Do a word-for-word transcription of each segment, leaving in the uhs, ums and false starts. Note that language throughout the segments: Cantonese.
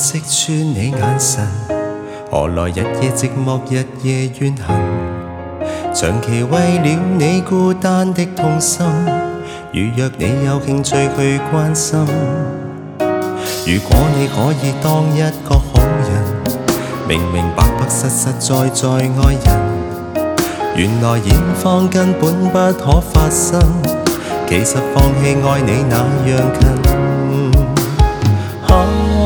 識穿你眼神？何來日夜寂寞，日夜怨恨？長期為了你孤單的痛心，如若你有興趣去關心，如果你可以當一個好人，明明白白實實在在愛人，原來現況根本不可發生，其實放棄愛你那樣近。啊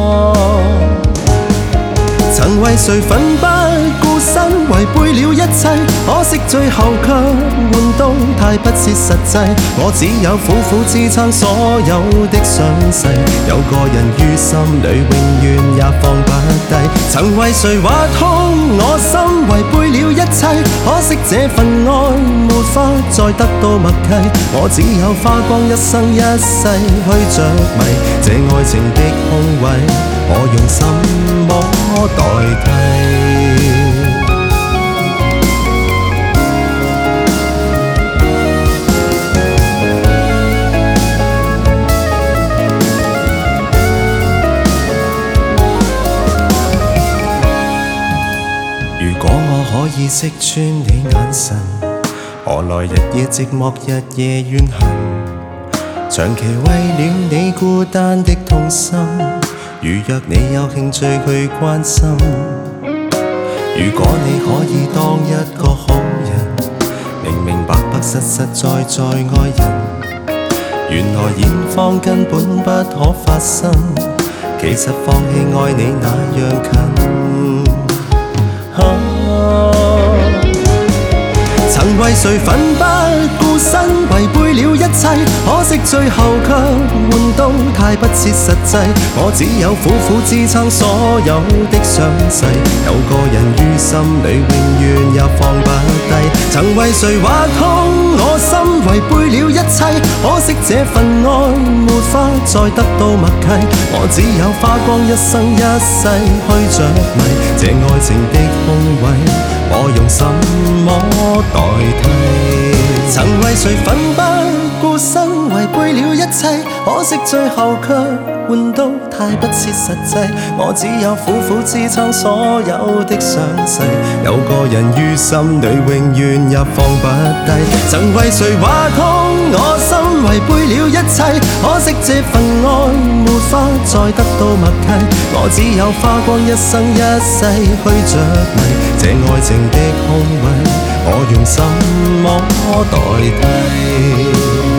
曾為誰奮不顧身，違背了一切，可惜最後卻換到太不切實際。我只有苦苦支撐所有的傷勢，有個人於心裏永遠也放不低。曾為誰話痛我心，違背了一切，可惜這份愛沒法再得到默契。我只有花光一生一世去着迷，這愛情的空位，我用什麼代替？如果我可以識穿你眼神，何來日夜寂寞，日夜怨恨？長期為了你孤單的痛心，如若你有興趣去關心，如果你可以當一個好人，明明白白實實在在愛人，原來現況根本不可發生，其實放棄愛你那樣近。啊曾為誰奮不顧身，違背了一切，可惜最後卻換到太不切實際。我只有苦苦支撐所有的傷勢，有個人於心裏永遠也放不低。曾為誰話痛我心，違背了一切，可惜這份愛沒法再得到默契。我只有花光一生一世去着迷，這愛情的空位，我用什麼代替？曾為誰奮不顧身，違背了一切，可惜最後卻換到太不切實際。我只有苦苦支撐所有的傷勢，有個人於心裏永遠也放不低。曾為誰話痛我心，違背了一切，可惜這份愛沒法再得到默契。我只有花光一生一世去着迷，這愛情的空位，我用什麼代替？